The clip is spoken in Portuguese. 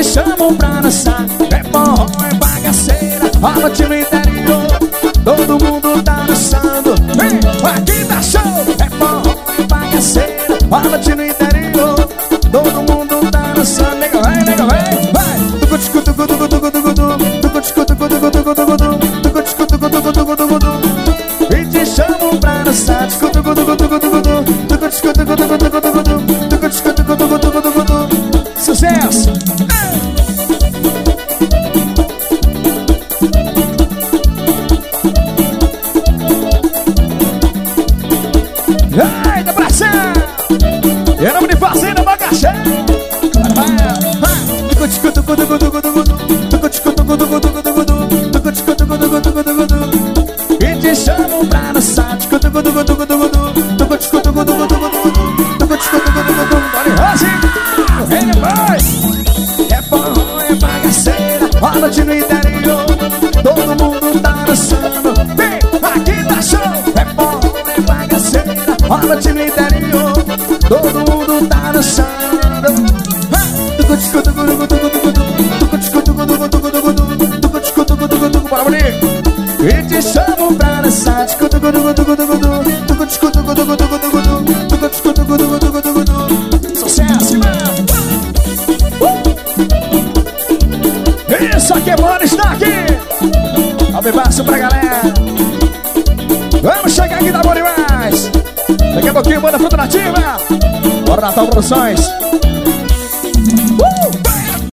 chamam pra dançar. É forró, é bagaceira, a noite no interior. Todo mundo tá dançando, vem, aqui tá show. É forró, é bagaceira, a noite no interior. Todo mundo tá dançando, nega vem, vai. Tucu, tucu, tucu, tucu, tucu, tucu, tucu, tucu, tucu, tucu, tucu, tucu, tucu, tucu, tucu, tucu, tucu. E te chamam pra dançar. Tucu, tucu, tucu, tucu, tucu, tucu, tucu, tucu, tucu, tucu, tucu, tucu, tucu, tucu, tucu, tucu, tucu. Sucesso! Eita, pressão! Em nome de Fazenda Bagaxé! E te chamam pra dançar. É forró, é bagaceira, a noite no interior. Todo mundo tá dançando, vem, aqui tá show. É forró, é bagaceira, a noite no interior. Todo mundo tá dançando. Bora, bonito. E te chamam pra dançar. Sucesso, irmão. Isso aqui, mano, está aqui. Ao bebaço pra galera. Vamos chegar aqui, tá bom demais. Daqui a pouquinho, banda Fruta Nativa. Bora, Natal Produções.